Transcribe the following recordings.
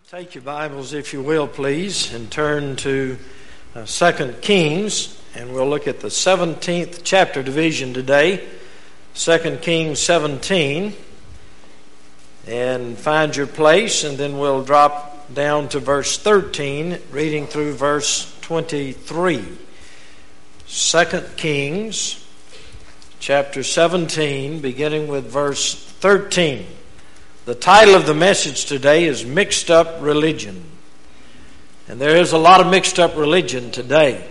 Take your Bibles, if you will, please, and turn to 2 Kings, and we'll look at the 17th chapter division today, 2 Kings 17, and find your place, and then we'll drop down to verse 13, reading through verse 23. 2 Kings chapter 17, beginning with verse 13. The title of the message today is Mixed Up Religion. And there is a lot of mixed up religion today.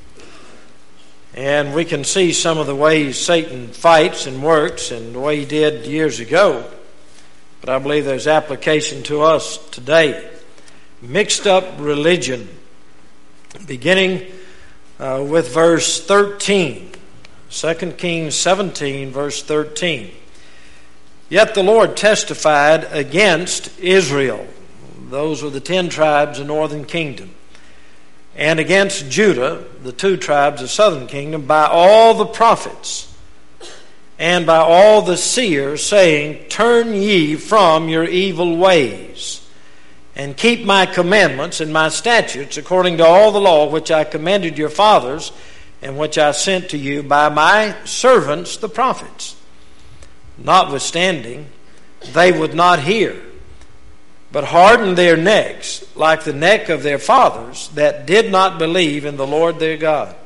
And we can see some of the ways Satan fights and works and the way he did years ago. But I believe there's application to us today. Mixed up religion. Beginning with verse 13. 2 Kings 17, verse 13. Yet the Lord testified against Israel. Those were the 10 tribes of the northern kingdom. And against Judah, the 2 tribes of the southern kingdom, by all the prophets and by all the seers, saying, Turn ye from your evil ways, and keep my commandments and my statutes, according to all the law which I commanded your fathers, and which I sent to you by my servants the prophets. Notwithstanding, they would not hear, but hardened their necks like the neck of their fathers that did not believe in the Lord their God.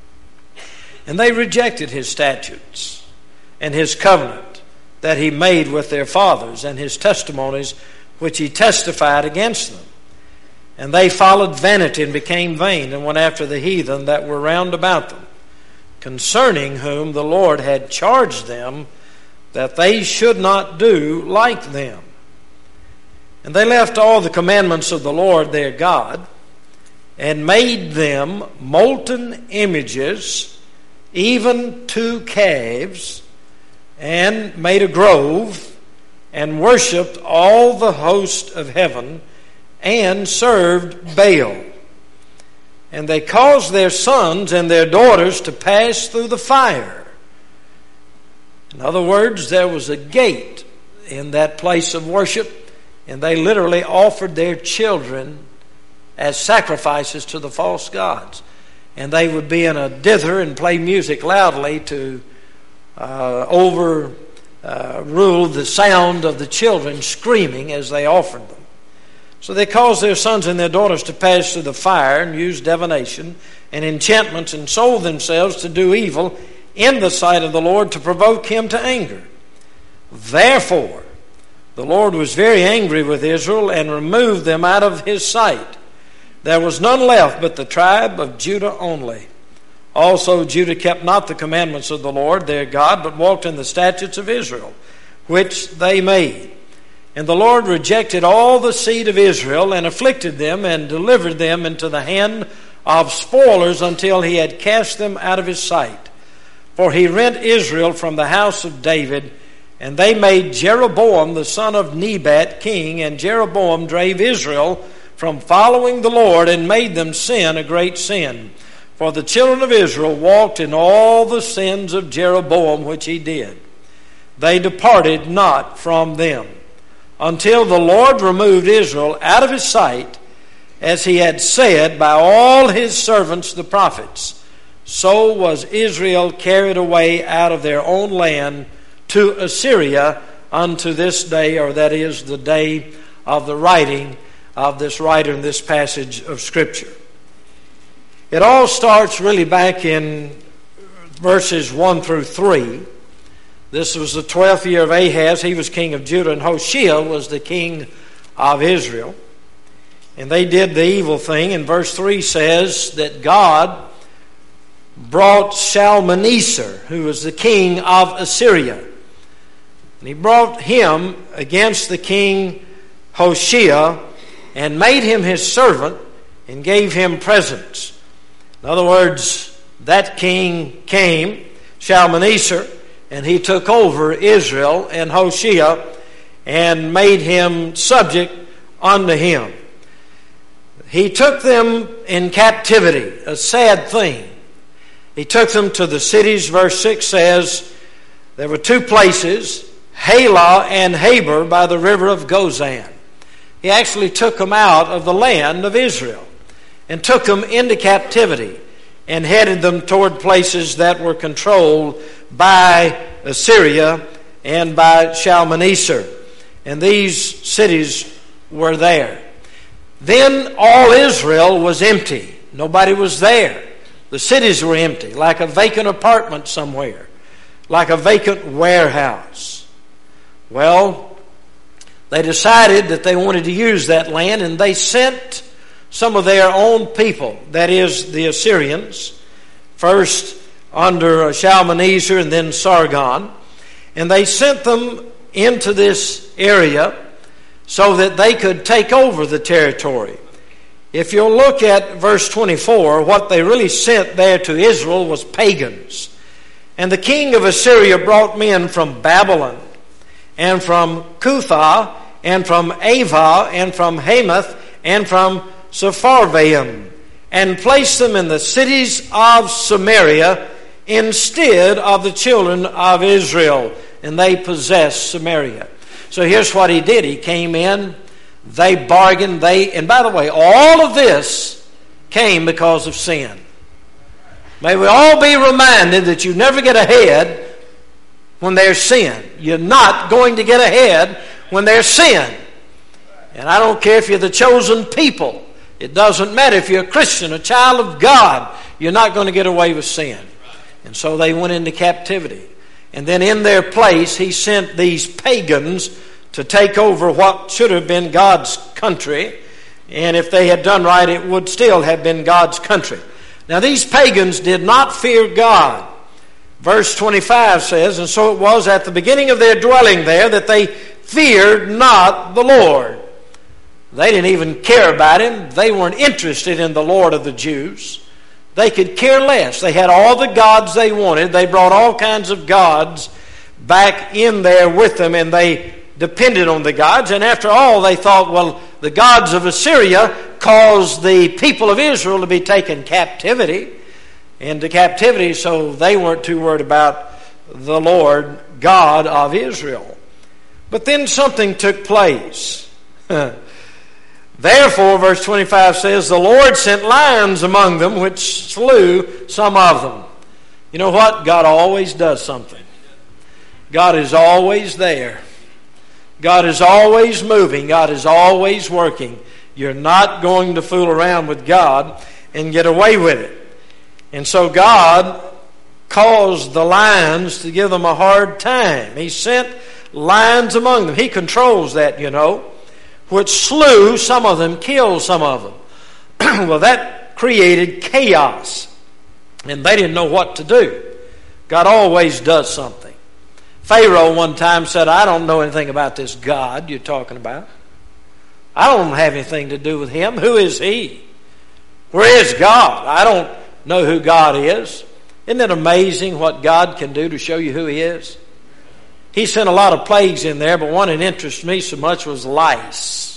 And they rejected his statutes and his covenant that he made with their fathers, and his testimonies which he testified against them. And they followed vanity and became vain, and went after the heathen that were round about them, concerning whom the Lord had charged them that they should not do like them. And they left all the commandments of the Lord their God, and made them molten images, even 2 calves, and made a grove, and worshipped all the host of heaven, and served Baal. And they caused their sons and their daughters to pass through the fire. In other words, there was a gate in that place of worship, and they literally offered their children as sacrifices to the false gods. And they would be in a dither and play music loudly to overrule the sound of the children screaming as they offered them. So they caused their sons and their daughters to pass through the fire, and used divination and enchantments, and sold themselves to do evil in the sight of the Lord, to provoke him to anger. Therefore, the Lord was very angry with Israel, and removed them out of his sight. There was none left but the tribe of Judah only. Also Judah kept not the commandments of the Lord their God, but walked in the statutes of Israel, which they made. And the Lord rejected all the seed of Israel, and afflicted them, and delivered them into the hand of spoilers, until he had cast them out of his sight. For he rent Israel from the house of David, and they made Jeroboam the son of Nebat king, and Jeroboam drave Israel from following the Lord, and made them sin a great sin. For the children of Israel walked in all the sins of Jeroboam which he did. They departed not from them, until the Lord removed Israel out of his sight, as he had said by all his servants the prophets. So was Israel carried away out of their own land to Assyria unto this day, or that is the day of the writing of this writer in this passage of Scripture. It all starts really back in verses 1 through 3. This was the 12th year of Ahaz. He was king of Judah, and Hoshea was the king of Israel. And they did the evil thing. And verse 3 says that God brought Shalmaneser, who was the king of Assyria. And he brought him against the king Hoshea, and made him his servant, and gave him presents. In other words, that king came, Shalmaneser, and he took over Israel and Hoshea, and made him subject unto him. He took them in captivity, a sad thing. He took them to the cities. Verse 6 says there were 2 places, Halah and Habor, by the river of Gozan. He actually took them out of the land of Israel and took them into captivity and headed them toward places that were controlled by Assyria and by Shalmaneser. And these cities were there. Then all Israel was empty. Nobody was there. The cities were empty, like a vacant apartment somewhere, like a vacant warehouse. Well, they decided that they wanted to use that land, and they sent some of their own people, that is, the Assyrians, first under Shalmaneser and then Sargon, and they sent them into this area so that they could take over the territory. If you'll look at verse 24, what they really sent there to Israel was pagans. And the king of Assyria brought men from Babylon, and from Cuthah, and from Ava, and from Hamath, and from Sepharvaim, and placed them in the cities of Samaria instead of the children of Israel. And they possessed Samaria. So here's what he did. He came in, they bargained, and by the way, all of this came because of sin. May we all be reminded that you never get ahead when there's sin. You're not going to get ahead when there's sin. And I don't care if you're the chosen people. It doesn't matter if you're a Christian, a child of God. You're not going to get away with sin. And so they went into captivity. And then in their place, he sent these pagans to take over what should have been God's country. And if they had done right, it would still have been God's country. Now, these pagans did not fear God. Verse 25 says, and so it was at the beginning of their dwelling there that they feared not the Lord. They didn't even care about Him. They weren't interested in the Lord of the Jews. They could care less. They had all the gods they wanted. They brought all kinds of gods back in there with them, and they depended on the gods. And after all, they thought, well, the gods of Assyria caused the people of Israel to be taken into captivity, so they weren't too worried about the Lord God of Israel. But then something took place. Therefore, verse 25 says, the Lord sent lions among them, which slew some of them. You know what? God always does something. God is always there. God is always moving. God is always working. You're not going to fool around with God and get away with it. And so God caused the lions to give them a hard time. He sent lions among them. He controls that, you know, which slew some of them, killed some of them. Well, that created chaos, and they didn't know what to do. God always does something. Pharaoh one time said, I don't know anything about this God you're talking about. I don't have anything to do with Him. Who is He? Where is God? I don't know who God is. Isn't it amazing what God can do to show you who He is? He sent a lot of plagues in there, but one that interested me so much was lice.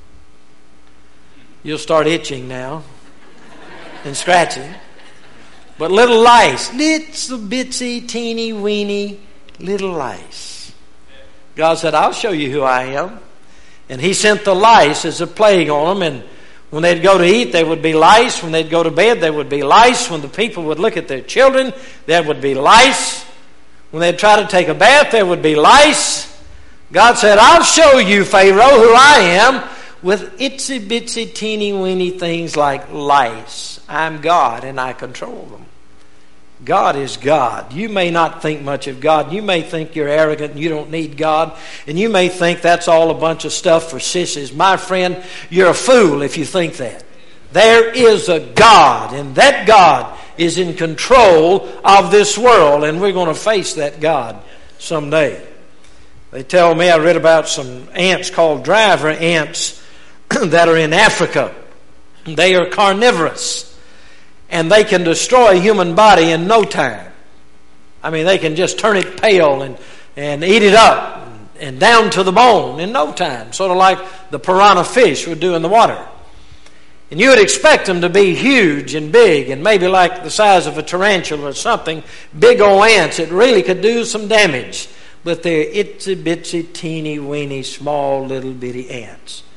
You'll start itching now and scratching. But little lice, little bitsy, teeny, weeny, little lice. God said, I'll show you who I am. And He sent the lice as a plague on them, and when they'd go to eat, there would be lice. When they'd go to bed, there would be lice. When the people would look at their children, there would be lice. When they'd try to take a bath, there would be lice. God said, I'll show you, Pharaoh, who I am, with itsy bitsy teeny weeny things like lice. I'm God, and I control them. God is God. You may not think much of God. You may think you're arrogant and you don't need God. And you may think that's all a bunch of stuff for sissies. My friend, you're a fool if you think that. There is a God, and that God is in control of this world, and we're going to face that God someday. They tell me, I read about some ants called driver ants that are in Africa. They are carnivorous, and they can destroy a human body in no time. I mean, they can just turn it pale and eat it up and down to the bone in no time, sort of like the piranha fish would do in the water. And you would expect them to be huge and big and maybe like the size of a tarantula or something, big old ants that really could do some damage. But they're itsy bitsy, teeny weeny, small little bitty ants.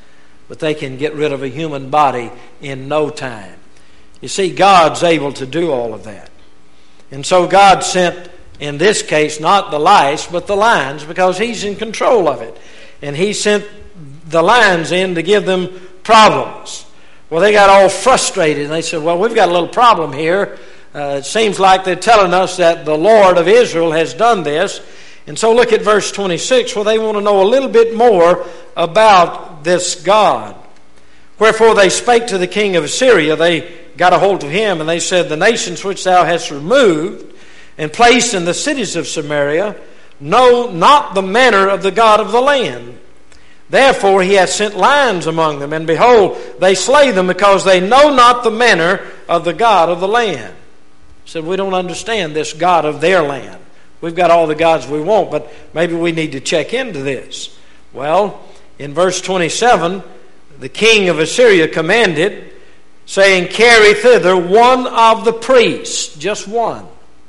but they can get rid of a human body in no time. You see, God's able to do all of that. And so God sent, in this case, not the lice, but the lions, because He's in control of it. And He sent the lions in to give them problems. Well, they got all frustrated, and they said, well, we've got a little problem here. It seems like they're telling us that the Lord of Israel has done this. And so look at verse 26, where they want to know a little bit more about this God. Wherefore they spake to the king of Assyria. They got a hold of him, and they said, the nations which thou hast removed and placed in the cities of Samaria know not the manner of the God of the land. Therefore he hath sent lions among them, and behold, they slay them, because they know not the manner of the God of the land. He said, we don't understand this God of their land. We've got all the gods we want, but maybe we need to check into this. Well, in verse 27, the king of Assyria commanded, saying, carry thither one of the priests, just one.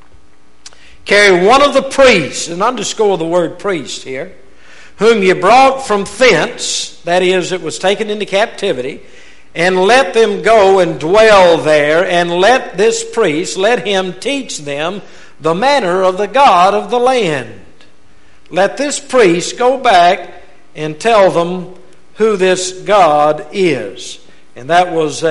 Carry one of the priests, and underscore the word priest here, whom ye brought from thence, that is, it was taken into captivity, and let them go and dwell there, and let this priest, let him teach them the manner of the God of the land. Let this priest go back and tell them who this God is. And that was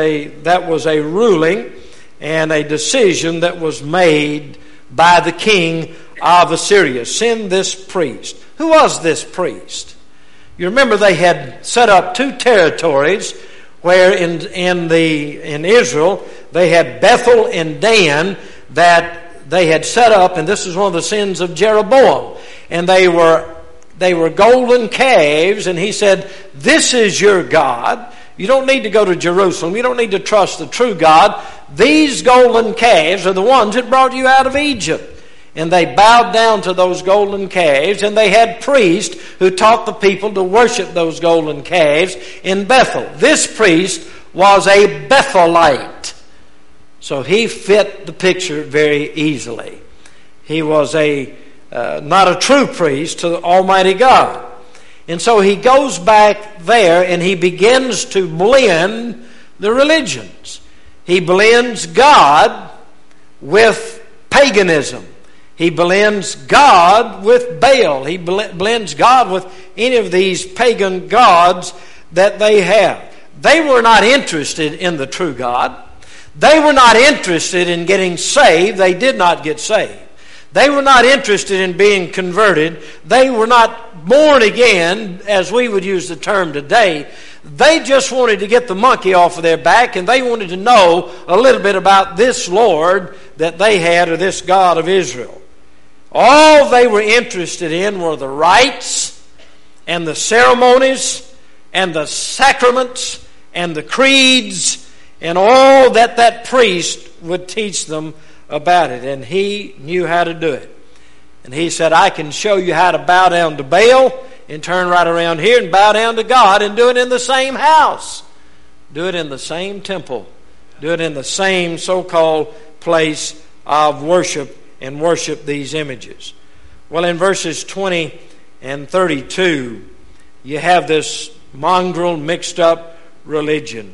a ruling and a decision that was made by the king of Assyria. Send this priest. Who was this priest? You remember they had set up two territories where in Israel they had Bethel and Dan that they had set up, and this is one of the sins of Jeroboam. And they were golden calves, and he said, this is your God. You don't need to go to Jerusalem. You don't need to trust the true God. These golden calves are the ones that brought you out of Egypt. And they bowed down to those golden calves, and they had priests who taught the people to worship those golden calves in Bethel. This priest was a Bethelite. So he fit the picture very easily. He was not a true priest to Almighty God. And so he goes back there and he begins to blend the religions. He blends God with paganism. He blends God with Baal. He blends God with any of these pagan gods that they have. They were not interested in the true God. They were not interested in getting saved. They did not get saved. They were not interested in being converted. They were not born again, as we would use the term today. They just wanted to get the monkey off of their back, and they wanted to know a little bit about this Lord that they had, or this God of Israel. All they were interested in were the rites and the ceremonies and the sacraments and the creeds and all that priest would teach them about it. And he knew how to do it. And he said, I can show you how to bow down to Baal and turn right around here and bow down to God and do it in the same house. Do it in the same temple. Do it in the same so-called place of worship and worship these images. Well, in verses 20 and 32, you have this mongrel, mixed up religion.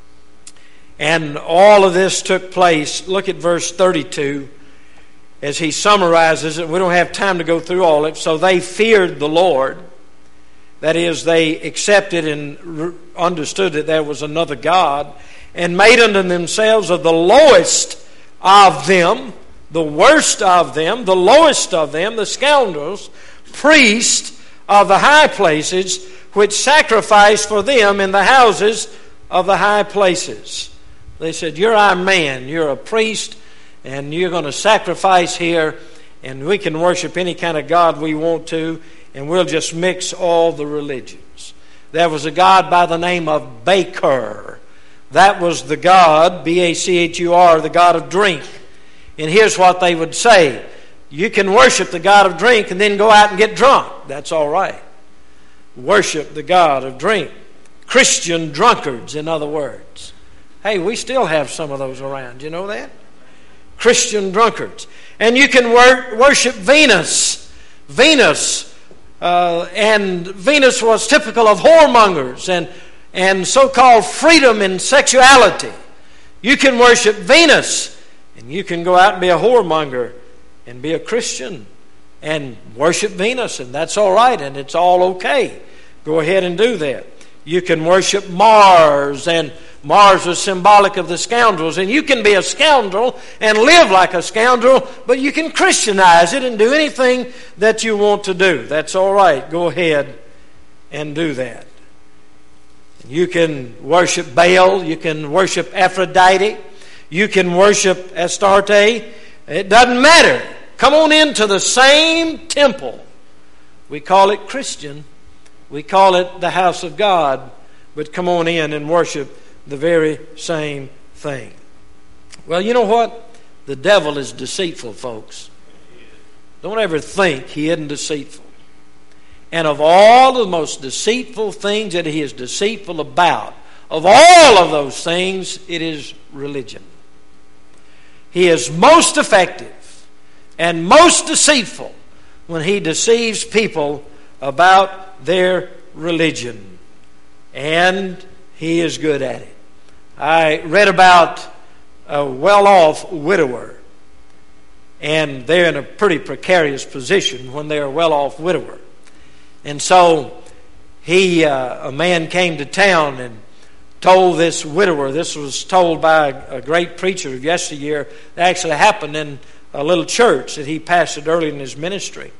And all of this took place. Look at verse 32 as he summarizes it. We don't have time to go through all of it. So they feared the Lord. That is, they accepted and understood that there was another God, and made unto themselves of the lowest of them, the worst of them, the lowest of them, the scoundrels, priests of the high places, which sacrificed for them in the houses of the high places. They said, you're our man, you're a priest, and you're going to sacrifice here, and we can worship any kind of God we want to, and we'll just mix all the religions. There was a god by the name of Baker. That was the god, B-A-C-H-U-R, the god of drink. And here's what they would say. You can worship the god of drink and then go out and get drunk. That's all right. Worship the god of drink. Christian drunkards, in other words. Hey, we still have some of those around. You know that? Christian drunkards. And you can worship Venus. Venus. And Venus was typical of whoremongers and so-called freedom in sexuality. You can worship Venus, and you can go out and be a whoremonger and be a Christian and worship Venus, and that's all right, and it's all okay. Go ahead and do that. You can worship Mars, and Mars was symbolic of the scoundrels, and you can be a scoundrel and live like a scoundrel, but you can Christianize it and do anything that you want to do. That's all right. Go ahead and do that. You can worship Baal. You can worship Aphrodite. You can worship Astarte. It doesn't matter. Come on into the same temple. We call it Christian. We call it the house of God. But come on in and worship the very same thing. Well, you know what? The devil is deceitful, folks. Don't ever think he isn't deceitful. And of all the most deceitful things that he is deceitful about, of all of those things, it is religion. He is most effective and most deceitful when he deceives people about their religion. And he is good at it. I read about a well-off widower, and they're in a pretty precarious position when they're a well-off widower. And so a man came to town and told this widower, this was told by a great preacher of yesteryear, it actually happened in a little church that he pastored early in his ministry.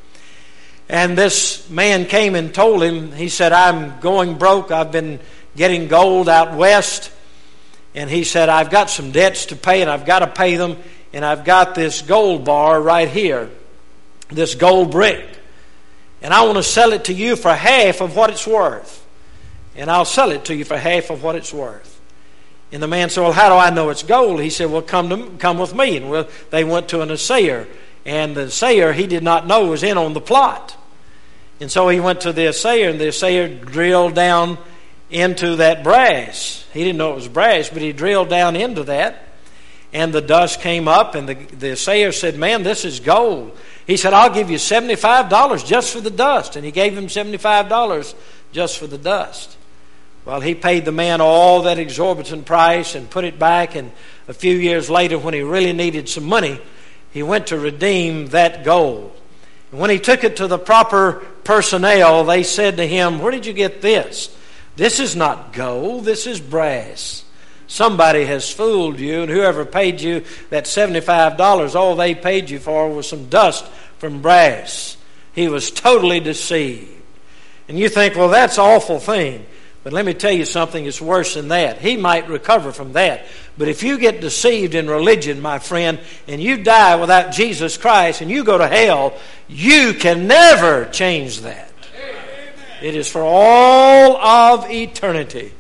And this man came and told him, he said, I'm going broke, I've been getting gold out west, and he said, I've got some debts to pay, and I've got to pay them, and I've got this gold bar right here, this gold brick, and I want to sell it to you for half of what it's worth. And I'll sell it to you for half of what it's worth. And the man said, well, how do I know it's gold? He said, well, come with me. And they went to an assayer. And the assayer, he did not know, was in on the plot. And so he went to the assayer, and the assayer drilled down into that brass. He didn't know it was brass, but he drilled down into that. And the dust came up, and the assayer said, man, this is gold. He said, I'll give you $75 just for the dust. And he gave him $75 just for the dust. Well, he paid the man all that exorbitant price and put it back. And a few years later, when he really needed some money, he went to redeem that gold. And when he took it to the proper personnel, they said to him, where did you get this? This is not gold, this is brass. Somebody has fooled you, and whoever paid you that $75, all they paid you for was some dust from brass. He was totally deceived. And you think, well, that's an awful thing. But let me tell you something that's worse than that. He might recover from that. But if you get deceived in religion, my friend, and you die without Jesus Christ and you go to hell, you can never change that. Amen. It is for all of eternity.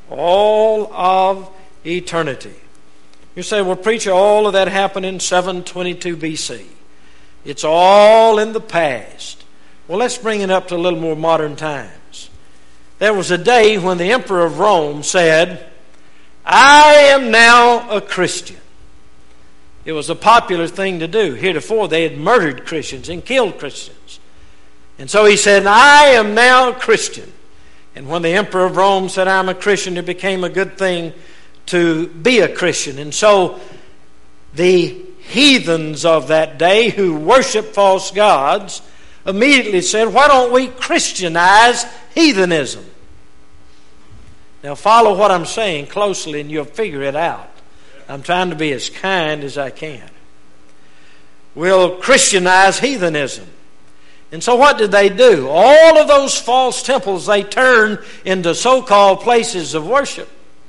All of eternity. You say, well, preacher, all of that happened in 722 BC. It's all in the past. Well, let's bring it up to a little more modern times. There was a day when the Emperor of Rome said, I am now a Christian. It was a popular thing to do. Heretofore, they had murdered Christians and killed Christians. And so he said, I am now a Christian. And when the Emperor of Rome said, I'm a Christian, it became a good thing to be a Christian. And so the heathens of that day who worshiped false gods immediately said, why don't we Christianize heathenism? Now follow what I'm saying closely and you'll figure it out. I'm trying to be as kind as I can. We'll Christianize heathenism. And so what did they do? All of those false temples they turned into so-called places of worship.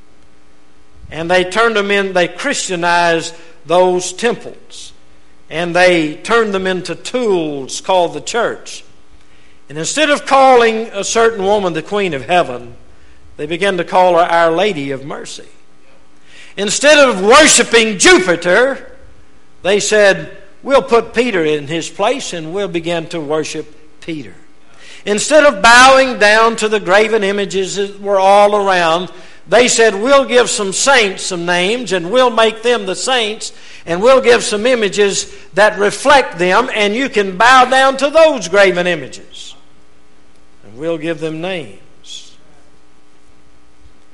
And they turned them in, they Christianized those temples. And they turned them into tools called the church. And instead of calling a certain woman the Queen of Heaven, they began to call her Our Lady of Mercy. Instead of worshiping Jupiter, they said, we'll put Peter in his place and we'll begin to worship Peter. Instead of bowing down to the graven images that were all around, they said, we'll give some saints some names and we'll make them the saints and we'll give some images that reflect them and you can bow down to those graven images. And we'll give them names.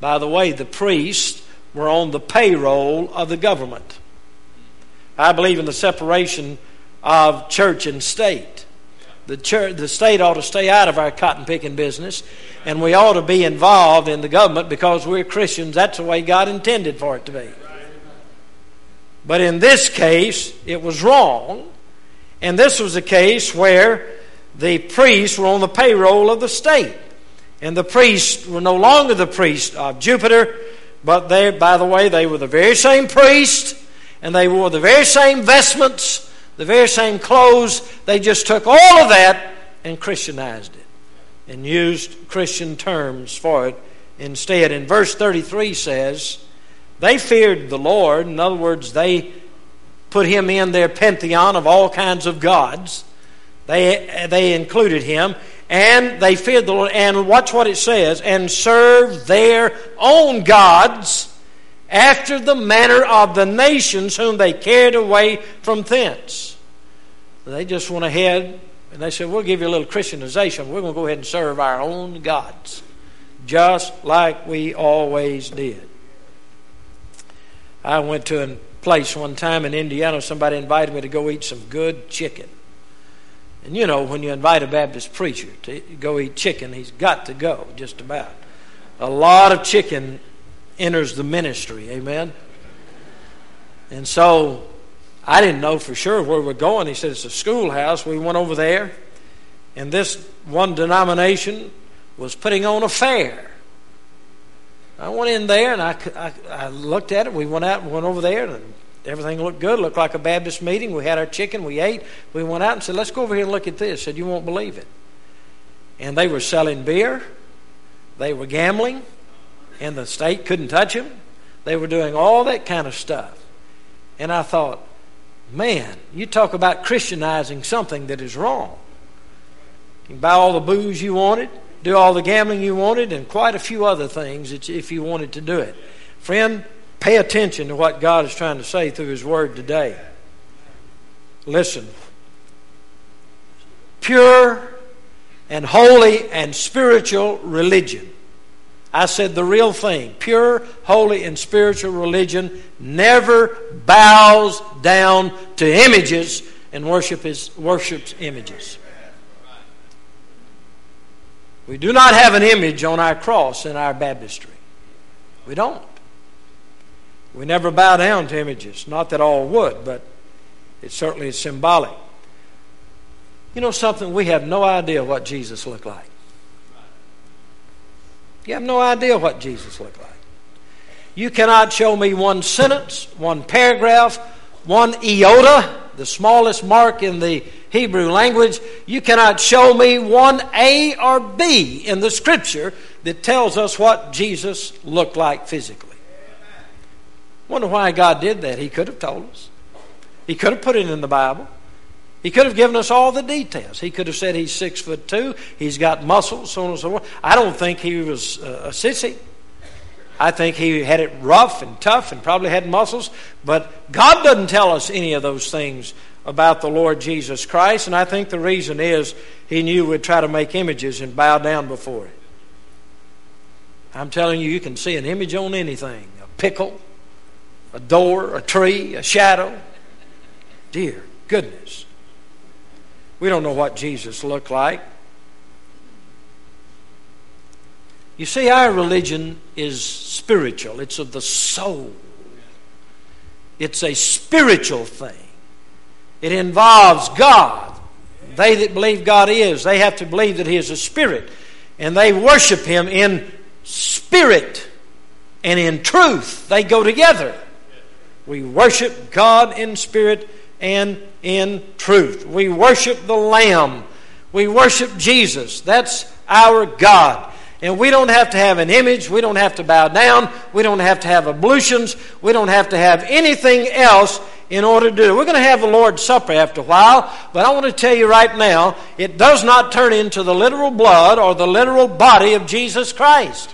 By the way, the priests were on the payroll of the government. I believe in the separation of church and state. The state ought to stay out of our cotton picking business, and we ought to be involved in the government because we're Christians. That's the way God intended for it to be. But in this case, it was wrong, and this was a case where the priests were on the payroll of the state, and the priests were no longer the priests of Jupiter, but by the way, they were the very same priest, and they wore the very same vestments, the very same clothes. They just took all of that and Christianized it and used Christian terms for it instead. And verse 33 says, they feared the Lord. In other words, they put him in their pantheon of all kinds of gods. They included him, and they feared the Lord. And watch what it says, and served their own gods after the manner of the nations whom they carried away from thence. They just went ahead and they said, we'll give you a little Christianization. We're going to go ahead and serve our own gods, just like we always did. I went to a place one time in Indiana. Somebody invited me to go eat some good chicken. And you know, when you invite a Baptist preacher to go eat chicken, he's got to go, just about. A lot of chicken enters the ministry, amen? And so I didn't know for sure where we're going. He said, it's a schoolhouse. We went over there, and this one denomination was putting on a fair. I went in there, and I looked at it. We went out and went over there, and everything looked good. It looked like a Baptist meeting. We had our chicken. We ate. We went out and said, let's go over here and look at this. Said, you won't believe it. And they were selling beer. They were gambling. And the state couldn't touch them. They were doing all that kind of stuff. And I thought, man, you talk about Christianizing something that is wrong. You can buy all the booze you wanted, do all the gambling you wanted, and quite a few other things if you wanted to do it. Friend, pay attention to what God is trying to say through His Word today. Listen. Pure and holy and spiritual religion. I said the real thing. Pure, holy, and spiritual religion never bows down to images and worships images. We do not have an image on our cross in our baptistry. We don't. We never bow down to images. Not that all would, but it certainly is symbolic. You know something? We have no idea what Jesus looked like. You have no idea what Jesus looked like. You cannot show me one sentence, one paragraph, one iota, the smallest mark in the Hebrew language. You cannot show me one A or B in the Scripture that tells us what Jesus looked like physically. Wonder why God did that. He could have told us. He could have put it in the Bible. He could have given us all the details. He could have said he's 6'2", he's got muscles, so on and so forth. I don't think he was a sissy. I think he had it rough and tough and probably had muscles. But God doesn't tell us any of those things about the Lord Jesus Christ. And I think the reason is He knew we'd try to make images and bow down before it. I'm telling you, you can see an image on anything. A pickle, a door, a tree, a shadow. Dear goodness. We don't know what Jesus looked like. You see, our religion is spiritual. It's of the soul. It's a spiritual thing. It involves God. They that believe God is, they have to believe that He is a spirit. And they worship Him in spirit and in truth. They go together. We worship God in spirit and in truth. We worship the Lamb. We worship Jesus. That's our God. And we don't have to have an image. We don't have to bow down. We don't have to have ablutions. We don't have to have anything else in order to do it. We're going to have the Lord's Supper after a while, but I want to tell you right now, it does not turn into the literal blood or the literal body of Jesus Christ.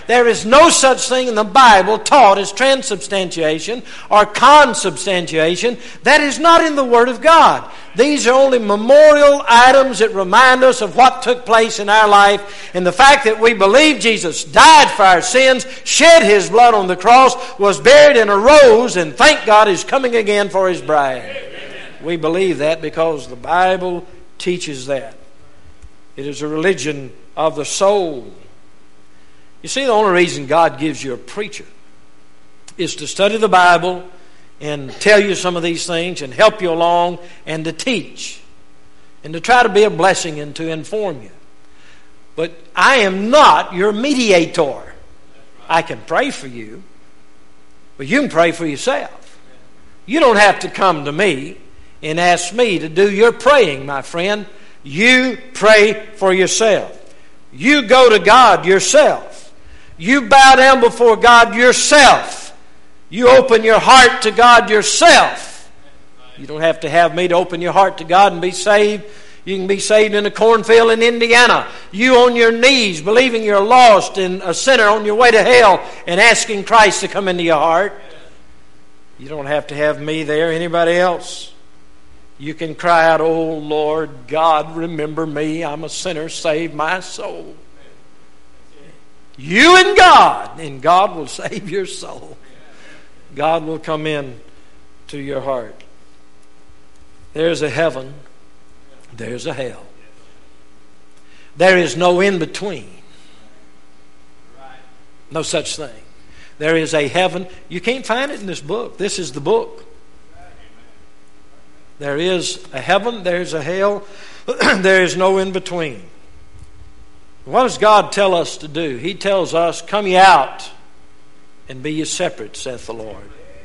there is no such thing in the Bible taught as transubstantiation or consubstantiation. That is not in the Word of God. These are only memorial items that remind us of what took place in our life, and the fact that we believe Jesus died for our sins, shed His blood on the cross, was buried and arose, and thank God is coming again for His bride. Amen. We believe that because the Bible teaches that. It is a religion of the soul. You see, the only reason God gives you a preacher is to study the Bible and tell you some of these things and help you along and to teach and to try to be a blessing and to inform you. But I am not your mediator. I can pray for you, but you can pray for yourself. You don't have to come to me and ask me to do your praying, my friend. You pray for yourself. You go to God yourself. You bow down before God yourself. You open your heart to God yourself. You don't have to have me to open your heart to God and be saved. You can be saved in a cornfield in Indiana. You on your knees, believing you're lost and a sinner on your way to hell and asking Christ to come into your heart. You don't have to have me there, anybody else. You can cry out, "Oh Lord God, remember me. I'm a sinner. Save my soul." You and God will save your soul. God will come in to your heart. There's a heaven. There's a hell. There is no in between. No such thing. There is a heaven. You can't find it in this book. This is the book. There is a heaven, there's a hell, there is no in between. What does God tell us to do? He tells us, "Come ye out and be ye separate, saith the Lord."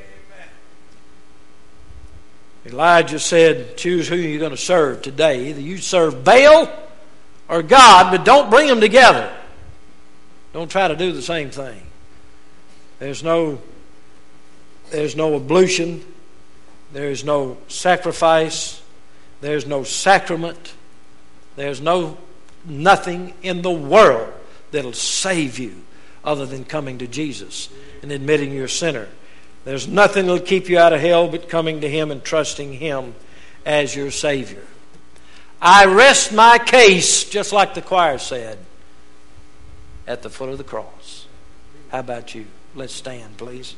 Elijah said, "Choose who you're going to serve today. Either you serve Baal or God, but don't bring them together. Don't try to do the same thing." There's no ablution. There's no sacrifice. There's no sacrament. There's nothing in the world that'll save you other than coming to Jesus and admitting you're a sinner. There's nothing that'll keep you out of hell but coming to Him and trusting Him as your Savior. I rest my case, just like the choir said, at the foot of the cross. How about you? Let's stand, please.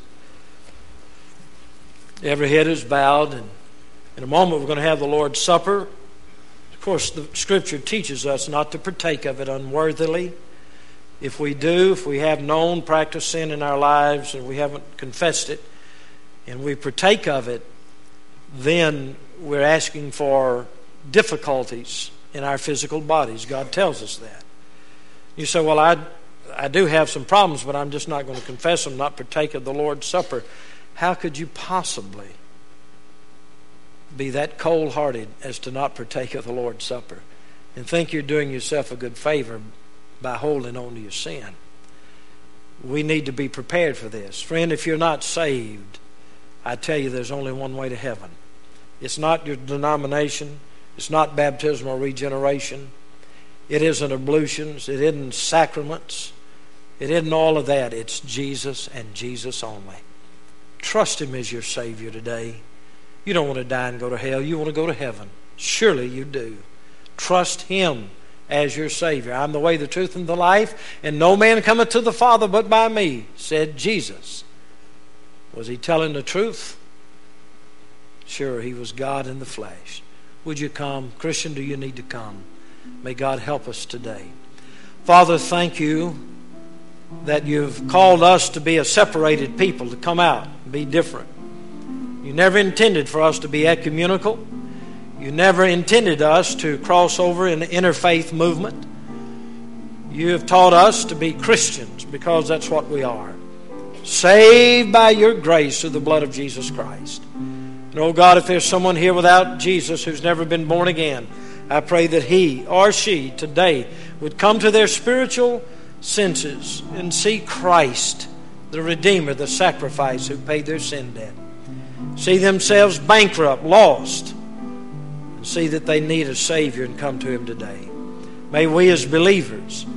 Every head is bowed, and in a moment we're going to have the Lord's Supper. Of course, the Scripture teaches us not to partake of it unworthily. If we do, if we have known practiced sin in our lives and we haven't confessed it, and we partake of it, then we're asking for difficulties in our physical bodies. God tells us that. You say, "Well, I do have some problems, but I'm just not going to confess them, not partake of the Lord's Supper." How could you possibly be that cold-hearted as to not partake of the Lord's Supper and think you're doing yourself a good favor by holding on to your sin? We need to be prepared for this. Friend, if you're not saved, I tell you there's only one way to heaven. It's not your denomination. It's not baptism or regeneration. It isn't ablutions. It isn't sacraments. It isn't all of that. It's Jesus and Jesus only. Trust Him as your Savior today. You don't want to die and go to hell. You want to go to heaven. Surely you do. Trust Him as your Savior. "I'm the way, the truth, and the life, and no man cometh to the Father but by me," said Jesus. Was He telling the truth? Sure, He was God in the flesh. Would you come? Christian, do you need to come? May God help us today. Father, thank You that You've called us to be a separated people, to come out and be different. You never intended for us to be ecumenical. You never intended us to cross over in the interfaith movement. You have taught us to be Christians because that's what we are. Saved by Your grace through the blood of Jesus Christ. And oh God, if there's someone here without Jesus who's never been born again, I pray that he or she today would come to their spiritual senses and see Christ, the Redeemer, the sacrifice who paid their sin debt. See themselves bankrupt, lost, and see that they need a Savior and come to Him today. May we as believers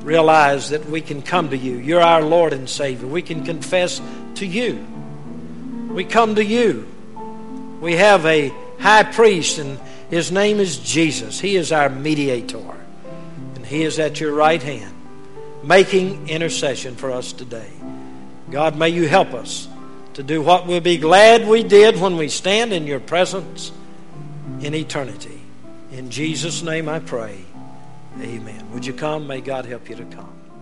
realize that we can come to you. You're our Lord and Savior. We can confess to you. We come to you. We have a high priest, and his name is Jesus. He is our mediator, and he is at your right hand, making intercession for us today. God, may you help us to do what we'll be glad we did when we stand in your presence in eternity. In Jesus' name I pray. Amen. Would you come? May God help you to come.